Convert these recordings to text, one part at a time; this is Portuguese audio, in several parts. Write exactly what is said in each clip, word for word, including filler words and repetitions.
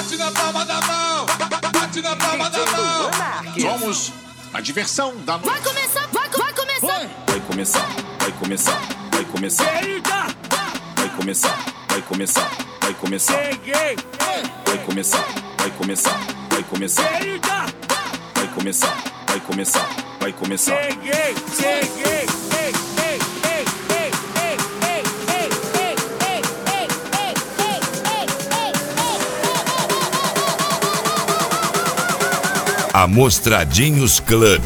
bate na palma da mão, bate na palma da mão. Somos a diversão da noite. Vai começar, vai, vai começar. Vai começar, vai começar, vai começar. Vai começar, vai começar, vai começar. Vai começar, vai começar, vai começar. Vai começar, vai começar, vai começar. Cheguei, cheguei, ei, ei, ei, ei, ei, ei, ei, ei, ei, ei, ei, ei, Amostradinhos Club.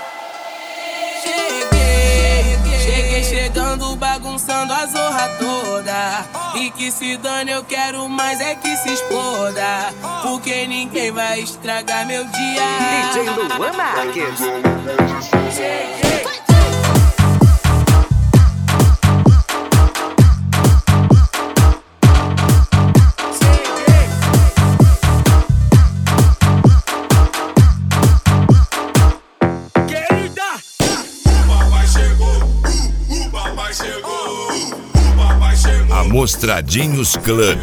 Cheguei, cheguei chegando, bagunçando a zorra toda. E que se dane, eu quero mais é que se exploda. Porque ninguém vai estragar meu dia. D J Luan Marques. Cheguei. Amostradinhos Club.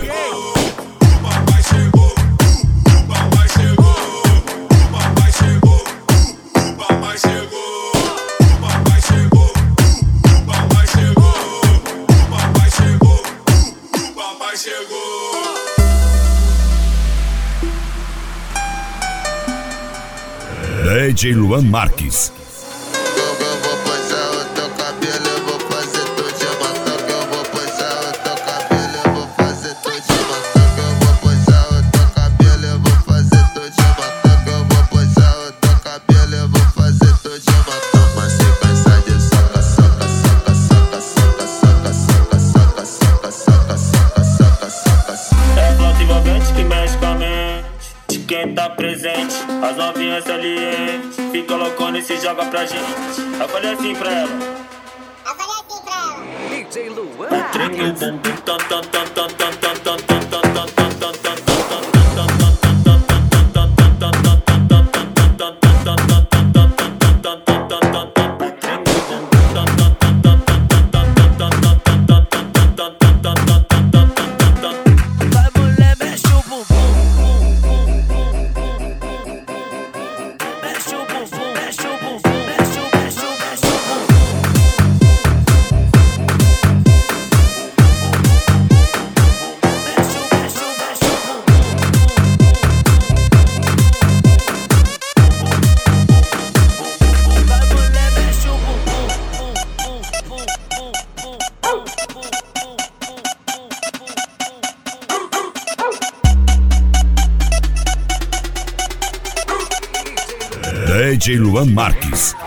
D J Luan Marques. As novinhas salientes, fica loucona e se joga pra gente. Eu falei assim pra ela. Eu falei assim pra ela. D J Luan O trem e o Marques. bumbum tan tan tan tan tan tan tan tan tan tan tan tan. D J Luan Marques.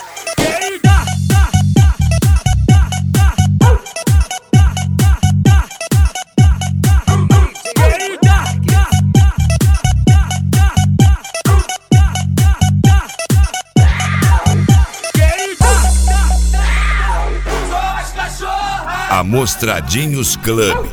Amostradinhos Club.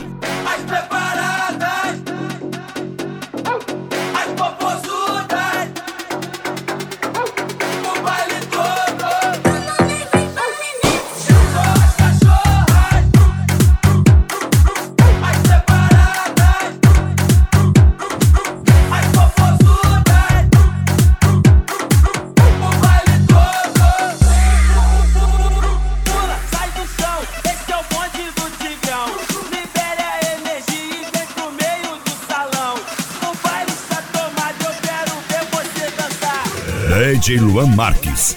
D J Luan Marques.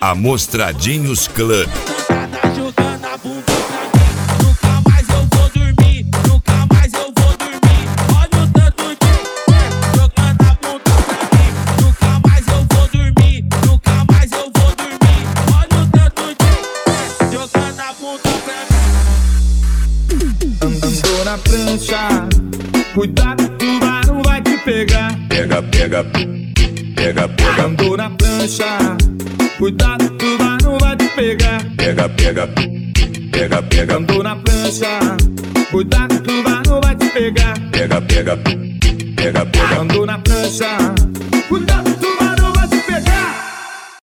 Amostradinhos Club. Jogando a bunda pra mim, nunca mais eu vou dormir, nunca mais eu vou dormir. Olha o tanto de jogando a bunda pra mim, nunca mais eu vou dormir, nunca mais eu vou dormir. Olha o tanto de jogando a bunda pra mim. Andou na prancha, cuidado, tubarão vai te pegar. Pega, pega, pega, pega. Andou na prancha, cuidado, tubarão vai te pegar. Pega, pega, pega, pega. Andou na prancha, cuidado, tubarão vai te pegar. Pega, pega, pega, pega. Andou na prancha,